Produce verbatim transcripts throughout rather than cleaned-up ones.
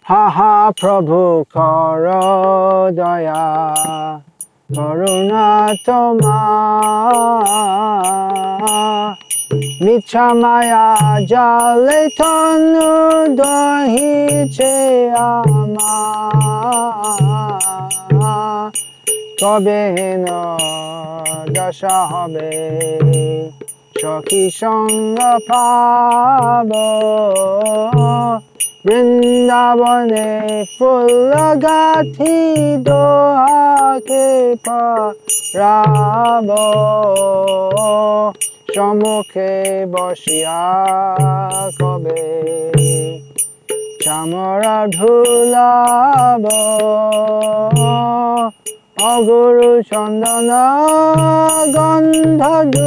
হা হা প্রভু কর দয়া করুণা তোমার মিথ্যা মায়া জালে তনু দহিছে আমার তবে হেন দশা হবে সখী সঙ্গ পাব বৃন্দাবনে ফুল গাথি দোহাকে পারাব সম্মুখে বসিয়া কবে চামরা ধুলাব অগুরু চন্দন গন্ধ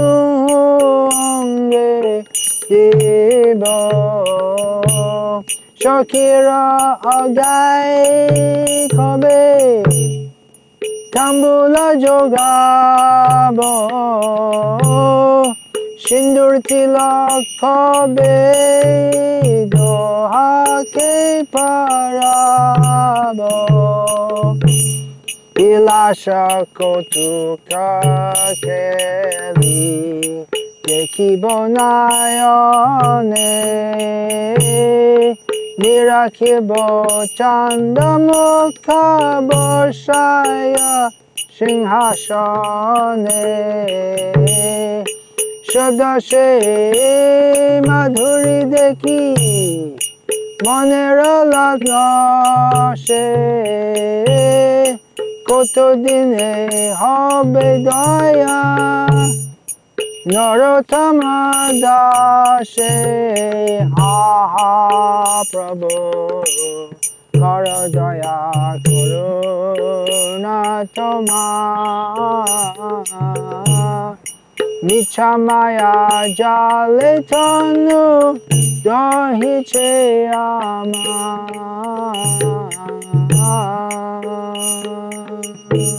দুঙ্গে দিব সখীরা অগাই কবে তাম্বুল যোগাব সিন্দুর তিলক কবে দোহাকে পারাব বিলাসা কৌতুক খেলি দেখিব নয়নে নিরাখিব চান্দ মুখ বসায় সিংহাসনে সদসে মাধুরী দেখি মনের লগ্ন সে কতদিনে হবে দয়া নরোত্তম দাসে হা হা প্রভু কর দয়া করুণা তোমার মিথ্যা মায়া জালে তনু দহিছে আমার